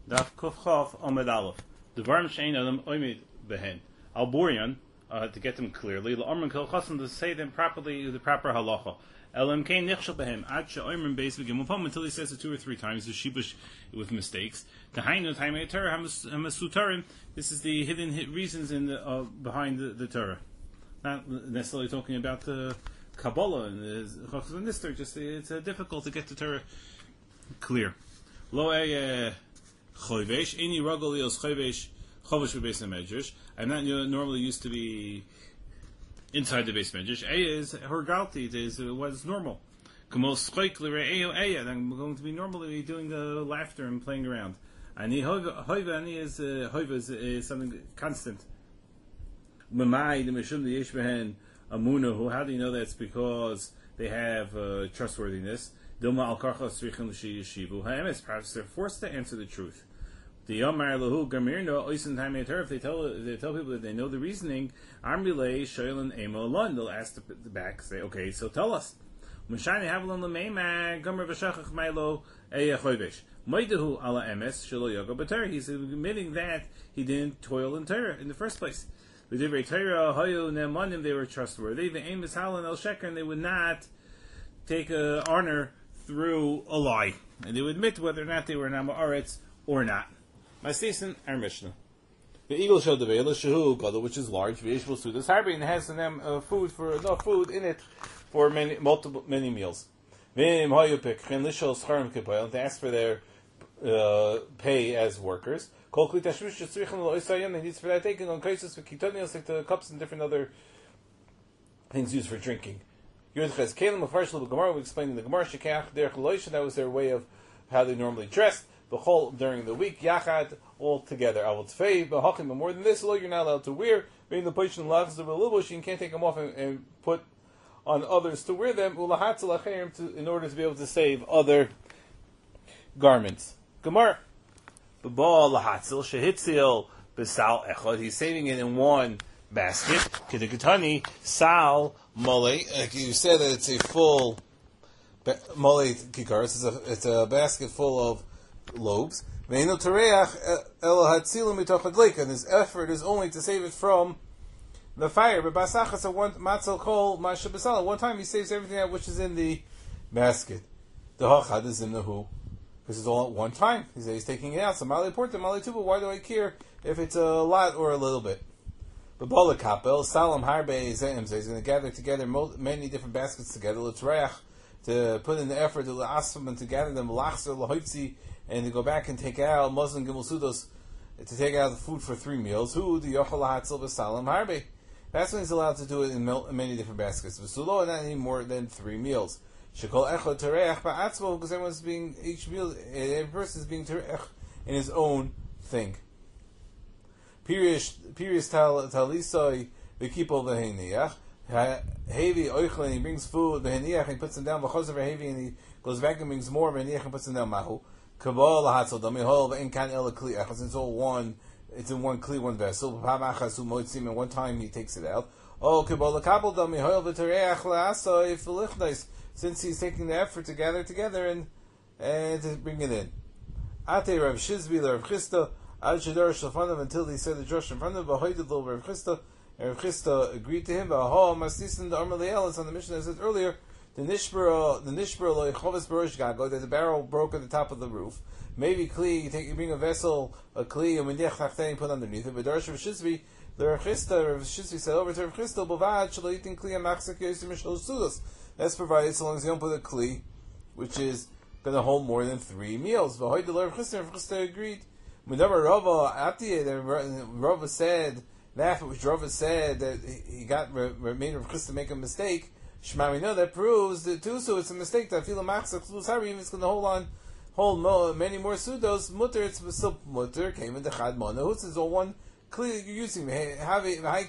Daf Kuf Chav Amid Aleph. The Varm Shein Adam Oimid Behen. Al Borian, to get them clearly, L'Amrin Kol Chasam, to say them properly, the proper halacha. Elam Kain Nichshel Behem, Ad She'oimrim Beis Begim Upam, until he says it 2 or 3 times, the Shibush with mistakes. Tahainu Taimei Torah Hamasutarim, this is the hidden reasons in the, behind the Torah. Not necessarily talking about the Kabbalah and the Chachas and Nister, just it's difficult to get the Torah clear. Lo Chovesh, any ragalios chovesh, chovesh for base medrash. I'm not normally used to be inside the base medrash. Eya is hergalti, it is what's normal. Kamos choik l're'eyo eya, I'm going to be normally doing the laughter and playing around. Ani hoiva, ani is hoiva is something constant. Mamai the mishum the yesh behen amuna. How do you know that's because they have trustworthiness? Dilma al karchas tzrichim l'shiyishivu ha'emes. Perhaps they're forced to answer the truth. The Yomar Lahu Gamirno Oisin Taimei Torah. If they tell people that they know the reasoning, Amrilei Shoylan Emo Lon. They'll ask the back, say, okay, so tell us. Mishani Havilon Lameima Gomer V'Shachach Milo Eya Chovesh Moidahu Ala Emes Shelo Yoga B'Torah. He's admitting that he didn't toil in Torah in the first place. The Divrei Torah Hoyu Ne'emanim, they were trustworthy. The Aim is Halan El Sheker, and they would not take honor through a lie, and they would admit whether or not they were Nama Aretz or not. My season, our Mishnah. The eagle showed the veil, shahu gadol, which is large. V'yishvul sudas harbi, and has them food for enough food in it for many meals. V'im hayupik chen lishol scharim kipoyel, to ask for their pay as workers. Kol kli tashmish tzrichim lo'isayim, they need for that taking on kaisus for kitonios, like the cups and different other things used for drinking. Yudches kelim afarsh l'Gemara, we explained in the Gemara shekach derech loisha, that was their way of how they normally dressed. The whole during the week, yachad, all together. I will tfei, but hachim, more than this, you're not allowed to wear. Being the poishin lavs of a little bush, you can't take them off and put on others to wear them. In order to be able to save other garments. Gemara, b'ba lahatzil shehitzil b'sal echad. He's saving it in one basket. Kedekatani sal mole. Like you said that it's a full mole kikaris. It's a basket full of lobes, and his effort is only to save it from the fire. But one time he saves everything out which is in the basket. The hachad is in the who, because it's all at one time. He's taking it out. So mali porta, mali tuba. Why do I care if it's a lot or a little bit? But bala kapel salam harbe zeim. So he's going to gather together many different baskets together. Let's to put in the effort to asfam and to gather them lachzer lahoitzi. And to go back and take out Muslim Gimel Sudos, to take out the food for 3 meals. Who the Yochel Hatzel V'Salam Harbe? That's when he's allowed to do it in many different baskets. V'Sulo, not any more than 3 meals. Shekol Echad Tereach Ba'atzmo, because everyone's being every person is being Tereach in his own thing. Pirish Talisoi V'Kipol V'Heiniach. Heavy Oichlin, he brings food V'Heiniach, he puts them down. V'Chozer V'Heavy, and he goes back and brings more V'Heiniach and puts them down. Mahu. It's all one. It's in one kli, one vessel. And one time he takes it out. Since he's taking the effort to gather together and to bring it in. Ate Rav Shizbi Rav Chisda Ad Shadar Shalfanov, until he said the Josh in front of him. Rav Chisda, and Rav Chisda agreed to him. Masisin the Armaliel, it's on the mission I said earlier. The nishbara chovis barosh gago, that the barrel broke at the top of the roof. Maybe kli, you bring a vessel, a kli, and you put underneath it. But Darsh Rav Shizvi, the Rav Shizvi said over to Rav Chisda, bovad shaloitin kli amachzik yosim mishal sudos. That's provided so long as you don't put a kli, which is going to hold more than 3 meals. But Rav Chisda agreed. Whenever Rava said that, which Rava said that he made Rav Chisda make a mistake. Shema, we know that proves that too, so it's a mistake that feel a machzak flus harbi, even it's going to hold many more sudos. Mutter, it's still mutter. Came in the chad mana. Who's is all one kli you're using? I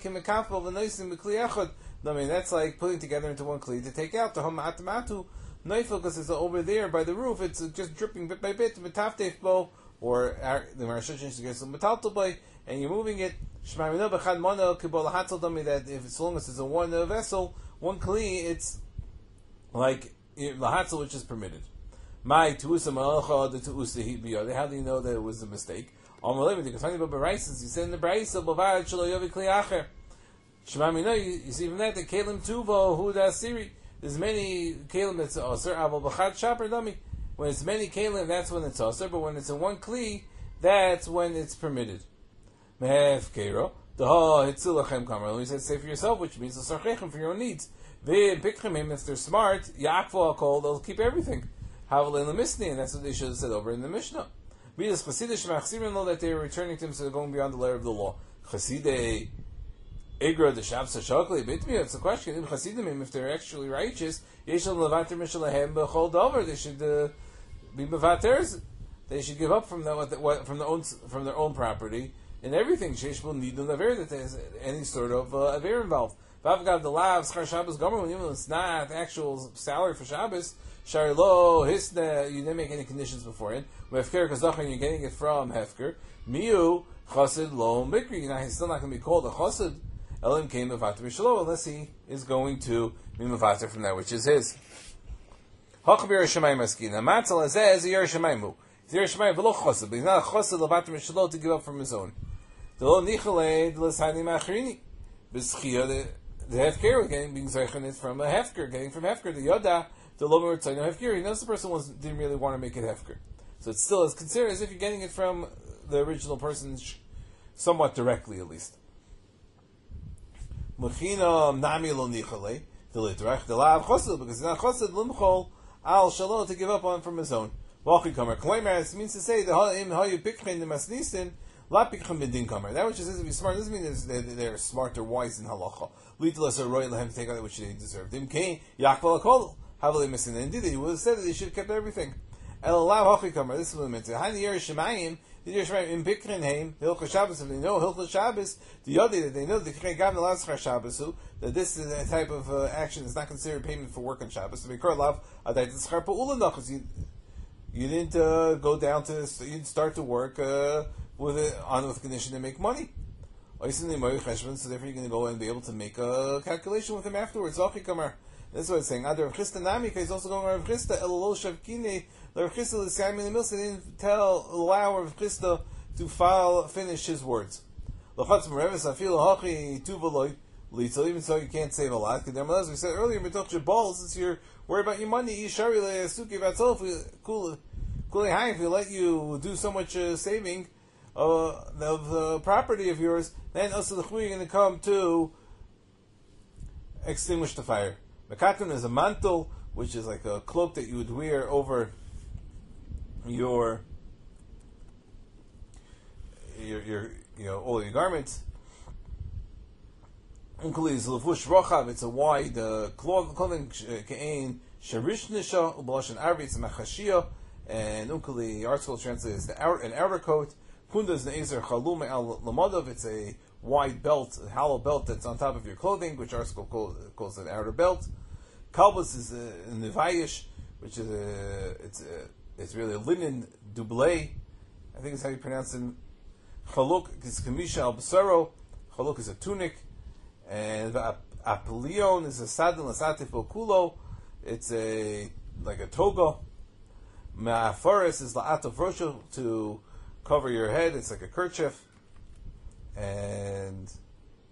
mean, that's like putting together into one kli to take out the hamatamatu naifel, because it's over there by the roof. It's just dripping bit by bit. Metaftef bo, or the marashachin against the metalto by, and you're moving it. Shema, we know b'chad mana kibol hatzal dami, that if as long as it's a one vessel. One kli, it's like lahatzel, which is permitted. My tuusa malacha the tuusa he biyade. How do you know that it was a mistake? Because talking about Baraisas, you said in the Baraisa, Bavad Shalo Yovi Kli Acher. Shemami, no, you see from that the Kalim Tuvo Hu Da Siri. There's many Kalim that's Aser, Aval Bachad Shaper Dami. When it's many Kalim, that's when it's Aser, but when it's in one Kli, that's when it's permitted. Mehef Kero, the Ha Hitzilachem Kamar. We said say for yourself, which means the Sarchechem for your own needs. Vim Pikchemim, if they're smart, Yakvo Akol, they'll keep everything. Havel in the Mishnah, and that's what they should have said over in the Mishnah. Because Chasidish Machsirim know that they are returning to him, so they're going beyond the layer of the law. Chasidei Igra the Shabsa Shokli Bitmi. That's the question. In Chasidim, if they're actually righteous, Yeshal Levater Mishalahem Bechol Dover. They should be Mevaters. They should give up from from their own property and everything. Sheshbul Nidun Aver, that there's any sort of Aver involved. Vavgav the Lav Schar Shabbos Gomer, when it's not actual salary for Shabbos. Sharlo Hisna, you didn't make any conditions beforehand. Hefker Kazachar, you're getting it from Hefker. Miu Chassid Lo Mikri. Now he's still not going to be called a Chassid. Elim came Mevater B'Shalo, unless he is going to be Mevater from that which is his. Hachabir Shemayim Askina. Matzal Azeh is a Yerushalayim. He's Yerushalayim V'lo Chassid, but he's not a Chassid Levater B'Shalo to give up from his own. The Lo Nichalei the L'Shanim Achrini. B'Schia the Hefker being Zeichanit from a Hefker, getting from Hefker the Yoda. The Lomer Tzayno Hefker, he knows the person didn't really want to make it Hefker. So it's still as considered as if you're getting it from the original person, somewhat directly at least. Mechina Nami Lo Nichale, the Litrach, the Lav Chosed, because he's not Chosed, Limchol, Al Shalom, to give up on from his own. Vachi Kamer. Kleimer, means to say, the Ha'im Ha'yu Pikchen, the Masnisin, La Pikchen Bidin Kamer. That which says if he's smart, doesn't mean they're smart or wise in Halacha. Litless or Roy Lahem to take out that which they deserve. Dim Kain, Yakval Akol. Missing. Indeed, he would have said that they should have kept everything. El Lav Hachikamer. This is what it meant. Hani Yerushalayim. The Yerushalayim in Bikrenheim. Hilchah Shabbos. If they know Hilchah Shabbos, the Yodi that they know the K'nei Gav Nelav Schar Shabbosu, that this is a type of action is not considered payment for work on Shabbos. To be Kor Lav Adayt Schar Pa'ula Nachas. You didn't go down to. You didn't start to work with the condition to make money. So therefore, you're going to go and be able to make a calculation with him afterwards. Hachikamer. That's what it's saying. Rav Chisda Namika is also going Rav Chisda Elolo Shavkine. Rav Chisda L'Sayim in the Milsa didn't allow Rav Chisda to finish his words. L'chatz Mereves Afil Hachi Tuvaloi Litzel. Even so, you can't save a lot. As we said earlier, Mitoch Jabal, since you're worried about your money, Yishari Le'asuki Vatzol. If we let you do so much saving of the property of yours, then also the you're going to come to extinguish the fire. Mekatan is a mantle, which is like a cloak that you would wear over your all your garments. Unkuli is levush rochav. It's a wide clothing. Ke'ein sharish nisha ubalash and arvi. It's a machashia, and unkuli article translates an outer coat. Punda is the ezer chalum al lamadov. It's a wide belt, a hollow belt that's on top of your clothing, which article calls an outer belt. Kalbus is a nevayish, which is it's really a linen doublé. I think is how you pronounce it. Chaluk is kamisha al basaro. Chaluk is a tunic, and apelion is a sadin lasatif kulo. It's like a toga. Ma'afaris is la'atav rosho, to cover your head. It's like a kerchief. And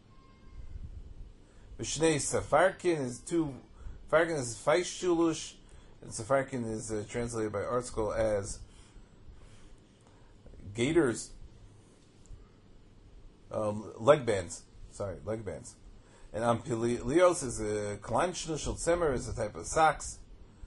Vishnei Safarkin is two. Farkin is Faish Shulush, and Safarkin is translated by ArtScroll as gaiters, leg bands. Sorry, leg bands. And Ampilios is a Klanshnushel Tzemer, is a type of socks.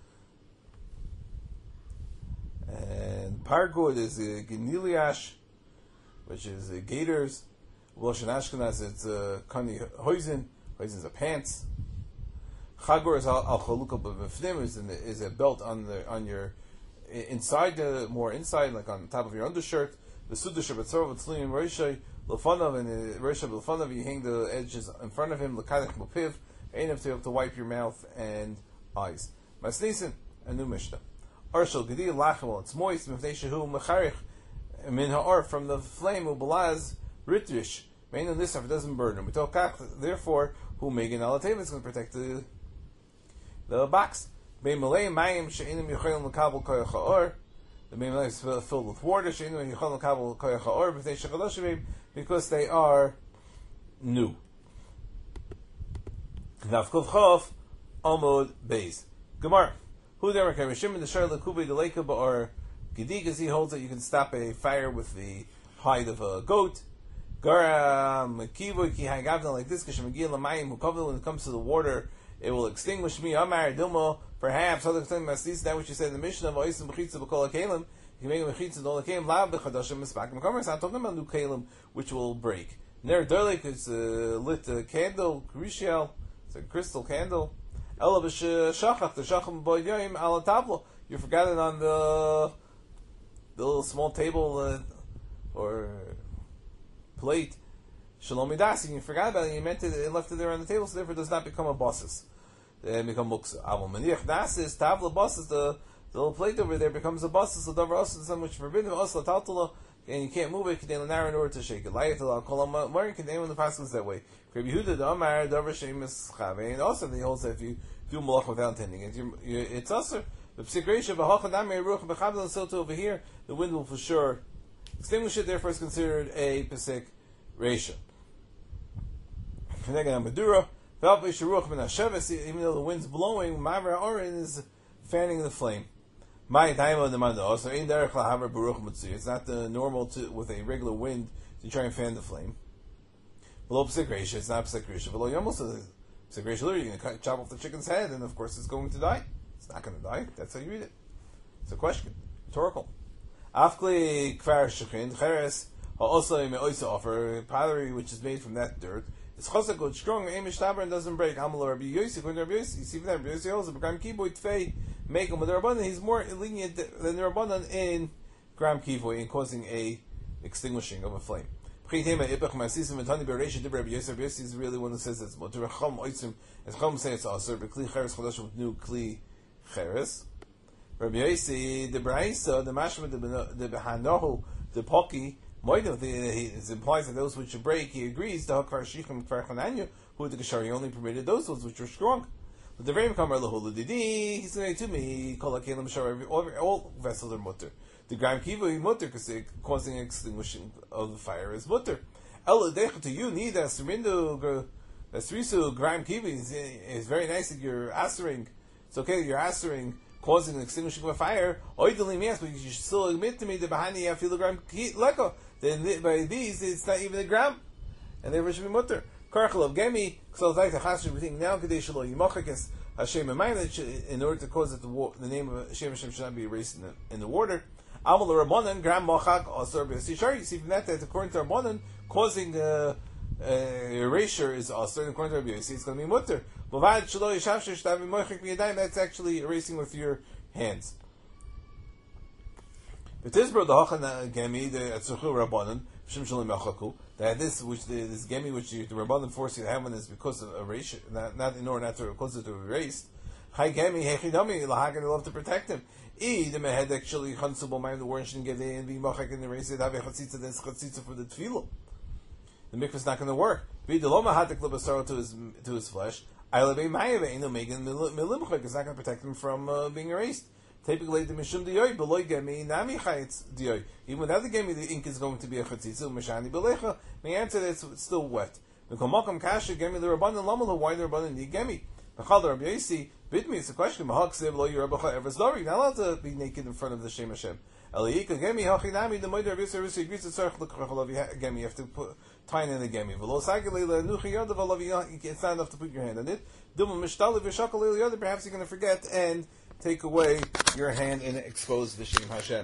And Pargud is a Geniliash, which is gaiters. Loshen Ashkenaz, it's Kani Hoizen. Hoizen is a pants. Chagor is al chalukah b'mifnim, is a belt on your inside, more inside, like on top of your undershirt. The sudah shabatzor v'tzliim reishay l'fanav, and the reishay l'fanav, you hang the edges in front of him. L'kadach l'piv, einav, to wipe your mouth and eyes. Masnisin, a new mishnah. Arshal gedi lachel, it's moist. Mifnei shehu mecharich min ha'or, from the flame u'balaz ritrish. Main on this, if it doesn't burn him. Therefore, who megan alateva is going to protect the box. Bein malei mayim she'inim yicholim l'kabel koyach ha'or. The bein malei is filled with water. She'inim yicholim l'kabel koyach ha'or b'tei shechadashim because they are new. Navkov Chof Amud Beis. Gemara. Who there? Shimon the Shar Lekubi the Leka or Gedikas. He holds that you can stop a fire with the hide of a goat. Garam Kivu Ki Hagavna like this. Kishmagil Lamayim Hukovil. When it comes to the water, it will extinguish me. Amar Dilmo. Perhaps other thing Masis that which you said in the mission of Oisim Bechitza B'Kol Kalim. You make a Bechitza Dol Kalim Lav B'Chadashim Mispakim Kamer. I'm talking about new Kalim which will break. Ner Derlik is lit candle Krishiel. It's a crystal candle. Ela b'shachach the shacham b'yoyim ala tablo. You forgot it on the little small table or plate. Shalom midasi. You forgot about it. You meant it. It left it there on the table, so therefore it does not become a basis. It become muksa. Avol maniach dasis tabla basis. The little plate over there becomes a basis. The davar also something which forbidden asla taltala. And you can't move it. Can narrow in order to shake it. Layatala kolam. Where can name the passages that way? Rabbi Yehuda the Amar davar shemis chave. And also he holds that if you do malach without intending it, it's also the psikresha b'hachadam ruach b'chavdal. So too over here, the wind will for sure extinguish it. Therefore, it's considered a pesik resha. Even though the wind's blowing, Mavra Orin is fanning the flame. It's not normal with a regular wind to try and fan the flame. Below Psikresha, it's not Psikresha. Below Yamus, Psikresha, you're going to chop off the chicken's head, and of course it's going to die. It's not going to die. That's how you read it. It's a question. Rhetorical. Afkli Kfar Shechin, Cheres, also may also offer pottery which is made from that dirt. It's chazak good, strong, Amish taber and doesn't break. Amal Rabbi Yossi, when Rabbi Yossi, you see from that, Rabbi Yossi holds a Gram Kiboy Tfei, make him with the Rabbanan. He's more lenient than the Rabbanan in Gram Kiboy in causing a extinguishing of a flame. Rabbi Yossi is really one who says it's Motor Chum Oitzim, as Chum say it's Aser, but Kli Cheres Chodesh with new Kli Cheres. Rabbi Yossi, the Braisa, the Mashma, the Behanohu, the Poki, it implies that those which break, he agrees, the Hakvar Shichem Kfar Chananya, who the Geshari only permitted those ones which were strong. But the very Kamar Lahulu Didi, he's saying to me, all vessels are mutter. The Gram Kiva mutter, because causing extinguishing of the fire is mutter. Ella Decha to you, need a Serindu, a Srisu Gram Kiva is very nice that you're answering. It's okay that you're answering. Causing an extinguishing of a fire, but you should still admit to me that behind you have kilogram leko. Then by these, it's not even a gram, and they should be mutter. Karchel of gemi, because like the chashiv we think now kadesh lo yimach against Hashem and in order to cause that the name of Hashem should not be erased in the water. Amal Rabbanan gram mochak asur b'yisishar. You see from that according to Rabbanan, causing erasure is asur. According to Rabbi Yossi, it's going to be mutter. That's actually erasing with your hands. That this which this gemi which the Rabbanan force you to have one is because of erasure, not in order not to cause it to erase. High gemi hechidami lahagan love to protect him. The mehed actually chansubal mind the warren shouldn't give in be machak and erase it. Have a chatzitza then chatzitza for the tefillah. The mikvah's not going to work. Be the loma hatek lebasaro to his flesh. It's not going to protect him from being erased. Even without the gemi, the ink is going to be a chatzitzu. The answer is it's still wet. Why the Rabbanan need gemi? It's a question. You're not allowed to be naked in front of the Shem Hashem. You have to tie in the gemi. It's not enough to put your hand on it. Perhaps you're going to forget and take away your hand and expose the Shem Hashem.